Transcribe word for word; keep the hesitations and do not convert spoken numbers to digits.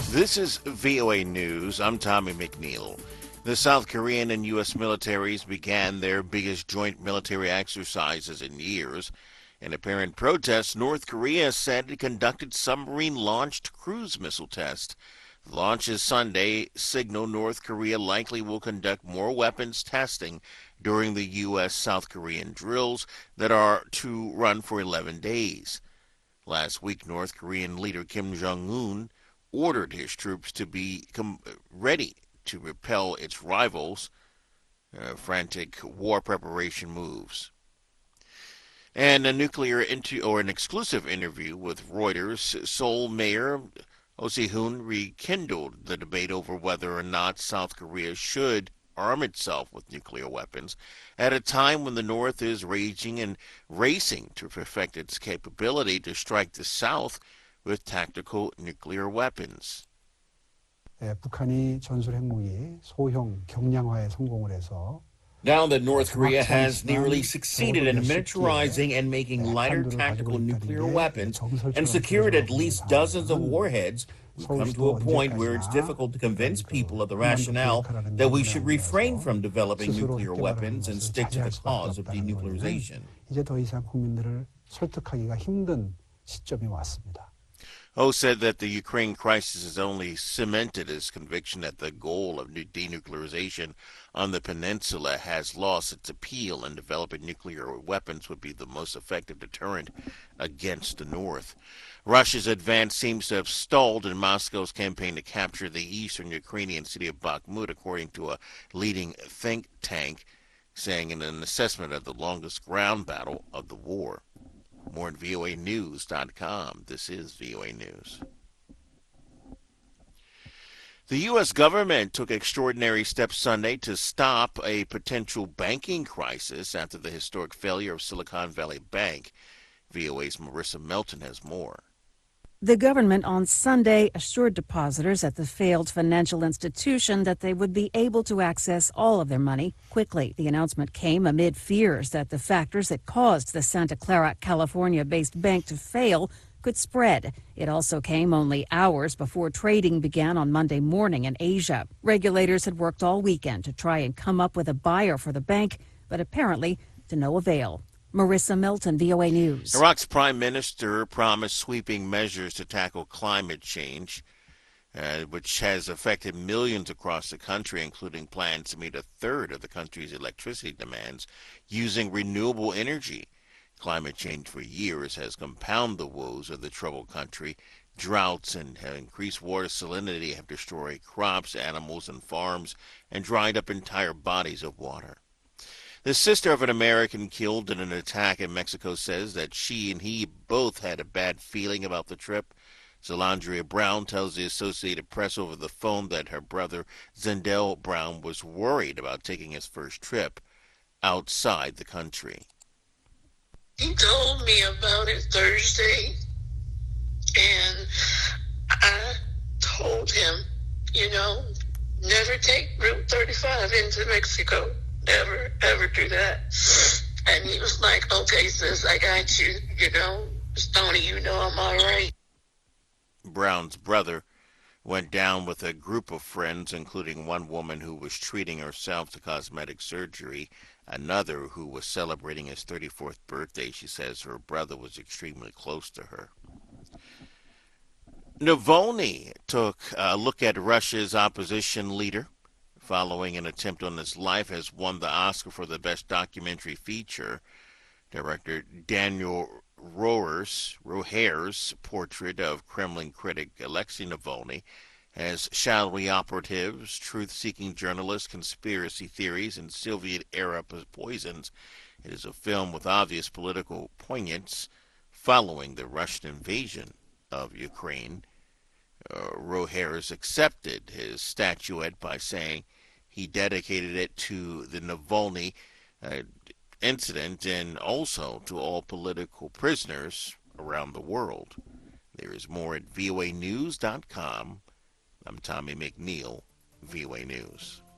This is V O A News. I'm Tommy McNeil. The South Korean and U S militaries began their biggest joint military exercises in years. In apparent protest, North Korea said it conducted submarine-launched cruise missile tests. The launches Sunday signal North Korea likely will conduct more weapons testing during the U S South Korean drills that are to run for eleven days. Last week, North Korean leader Kim Jong-un ordered his troops to be ready to repel its rivals' uh, frantic war preparation moves. And a nuclear inter- or an exclusive interview with Reuters, Seoul Mayor Oh Si-hoon rekindled the debate over whether or not South Korea should arm itself with nuclear weapons at a time when the North is raging and racing to perfect its capability to strike the South with tactical nuclear weapons. 예, 북한이 전술핵무기 소형 경량화에 성공을 해서 Now that North Korea has nearly succeeded in miniaturizing and making lighter tactical nuclear weapons and secured at least dozens of warheads, we've come to a point where it's difficult to convince people of the rationale that we should refrain from developing nuclear weapons and stick to the cause of denuclearization. 이제 더 이상 국민들을 설득하기가 힘든 시점이 왔습니다. Oh said that the Ukraine crisis has only cemented his conviction that the goal of denuclearization on the peninsula has lost its appeal, and developing nuclear weapons would be the most effective deterrent against the North. Russia's advance seems to have stalled in Moscow's campaign to capture the eastern Ukrainian city of Bakhmut, according to a leading think tank, saying in an assessment of the longest ground battle of the war. More at V O A news dot com. This is V O A News. The U S government took extraordinary steps Sunday to stop a potential banking crisis after the historic failure of Silicon Valley Bank. V O A's Marissa Melton has more. The government on Sunday assured depositors at the failed financial institution that they would be able to access all of their money quickly. The announcement came amid fears that the factors that caused the Santa Clara, California-based bank to fail could spread. It also came only hours before trading began on Monday morning in Asia. Regulators had worked all weekend to try and come up with a buyer for the bank, but apparently to no avail. Marissa Melton, V O A News. Iraq's prime minister promised sweeping measures to tackle climate change, uh, which has affected millions across the country, including plans to meet a third of the country's electricity demands using renewable energy. Climate change for years has compounded the woes of the troubled country. Droughts and increased water salinity have destroyed crops, animals, and farms, and dried up entire bodies of water. The sister of an American killed in an attack in Mexico says that she and he both had a bad feeling about the trip. Zelandria Brown tells the Associated Press over the phone that her brother Zendel Brown was worried about taking his first trip outside the country. He told me about it Thursday, and I told him, you know, never take Route thirty-five into Mexico. Never, ever do that. And he was like, okay, sis, I got you. You know, Stoney, you know I'm all right. Brown's brother went down with a group of friends, including one woman who was treating herself to cosmetic surgery, another who was celebrating his thirty-fourth birthday. She says her brother was extremely close to her. Navalny took a look at Russia's opposition leader following an attempt on his life, has won the Oscar for the Best Documentary Feature. Director Daniel Rohrer's, Rohrer's portrait of Kremlin critic Alexei Navalny has shadowy operatives, truth-seeking journalists, conspiracy theories, and Soviet-era poisons. It is a film with obvious political poignance following the Russian invasion of Ukraine. Uh, Rohrer's accepted his statuette by saying he dedicated it to the Navalny uh, incident and also to all political prisoners around the world. There is more at V O A news dot com. I'm Tommy McNeil, V O A News.